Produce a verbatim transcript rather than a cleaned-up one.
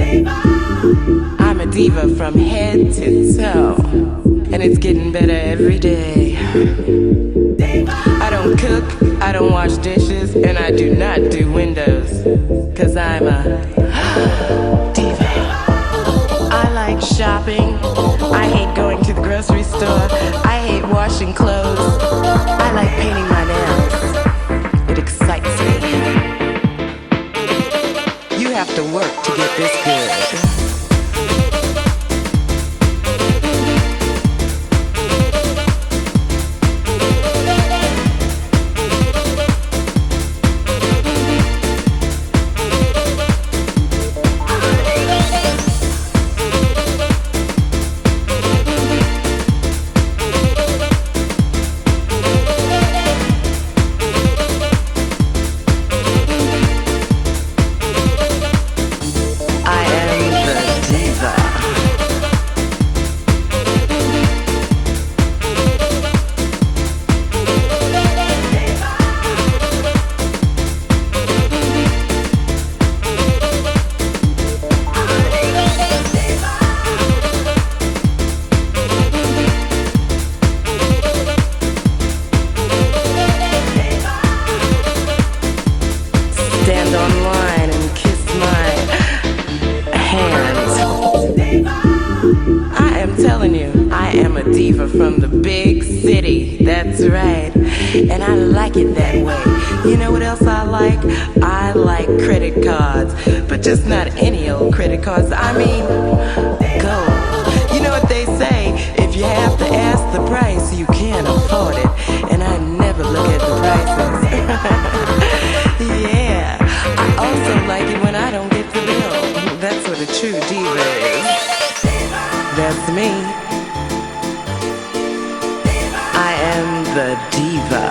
I'm a diva from head to toe, and it's getting better every day. I don't cook, I don't wash dishes, and I do not do windows, cause I'm a diva. I like shopping, I hate going to the grocery store, I hate washing clothes, I like painting my nails. It excites me. You have to work to get this good. Stand online and kiss my hands. I am telling you, I am a diva from the big city. That's right. And I like it that way. You know what else I like? I like credit cards. But just not any old credit cards. I mean, gold. You know what they say? If you have to ask the price, you can't afford it. And I never look at the prices. Yeah. I also like it when I don't get the bill. That's what a true diva is. That's me. I am the diva.